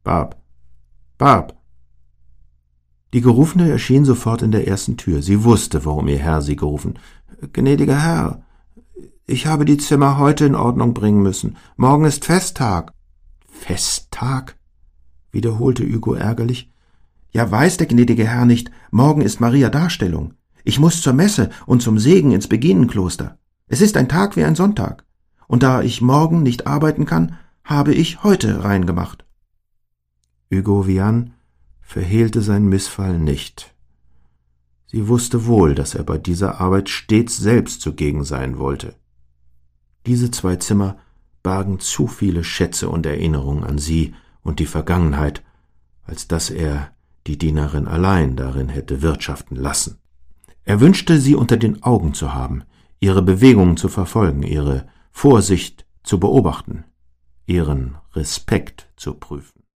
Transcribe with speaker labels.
Speaker 1: Barb! Barb! Die Gerufene erschien sofort in der ersten Tür. Sie wusste, warum ihr Herr sie gerufen. »Gnädiger Herr, ich habe die Zimmer heute in Ordnung bringen müssen. Morgen ist Festtag.« »Festtag?« wiederholte Hugo ärgerlich. »Ja, weiß der gnädige Herr nicht, morgen ist Maria Darstellung. Ich muß zur Messe und zum Segen ins Beginnenkloster. Es ist ein Tag wie ein Sonntag. Und da ich morgen nicht arbeiten kann, habe ich heute reingemacht.« Hugo Viane verhehlte sein Missfallen nicht. Sie wusste wohl, dass er bei dieser Arbeit stets selbst zugegen sein wollte. Diese 2 Zimmer bargen zu viele Schätze und Erinnerungen an sie und die Vergangenheit, als dass er die Dienerin allein darin hätte wirtschaften lassen. Er wünschte, sie unter den Augen zu haben, ihre Bewegungen zu verfolgen, ihre Vorsicht zu beobachten, ihren Respekt zu prüfen.